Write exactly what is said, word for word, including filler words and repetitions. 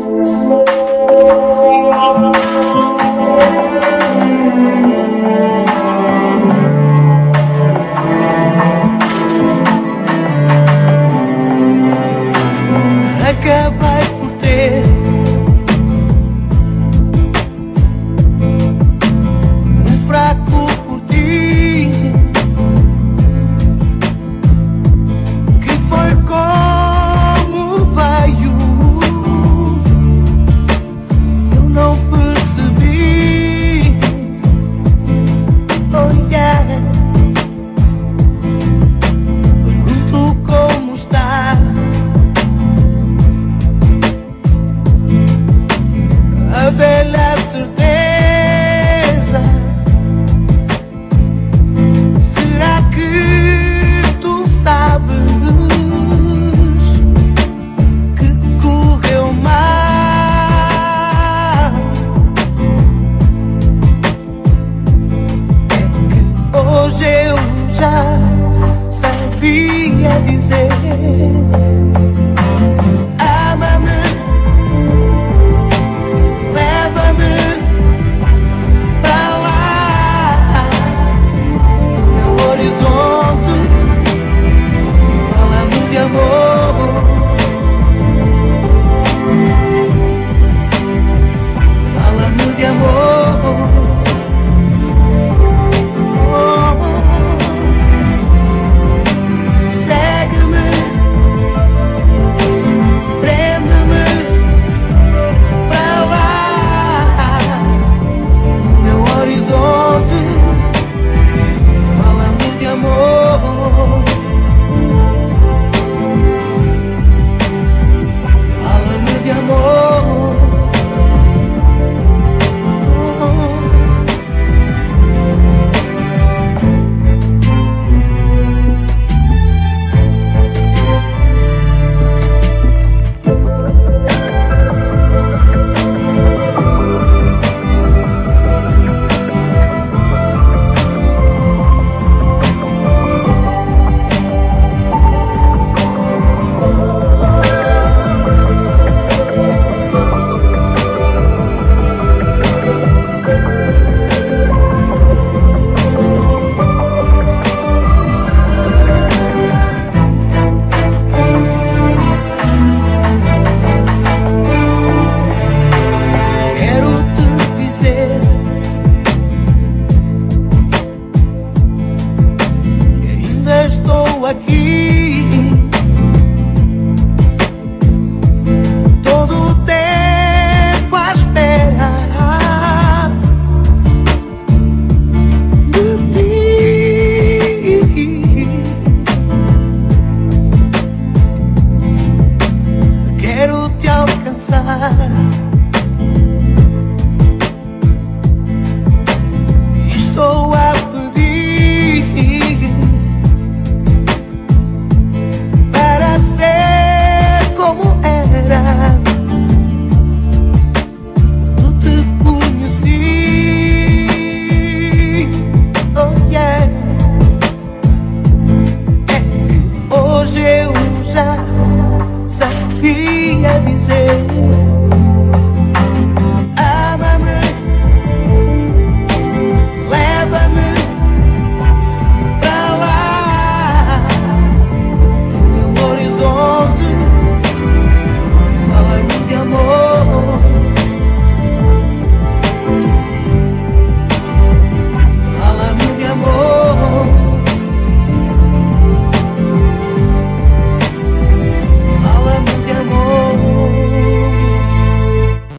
Acabei por ter um fraco por ti, que foi como veio. Eu não percebi. Oh yeah. Pergunto como está a velha certeza. Será que tu sabes que correu mal? É que hoje eu já sabia dizer: ama-me, leva-me pra lá, meu horizonte, fala-me de amor, fala-me de amor, oh, segue-me, prende-me pra lá, meu horizonte, fala-me de amor, fala-me de amor, quero te dizer que ainda estou aqui todo o tempo à espera de ti. Quero te alcançar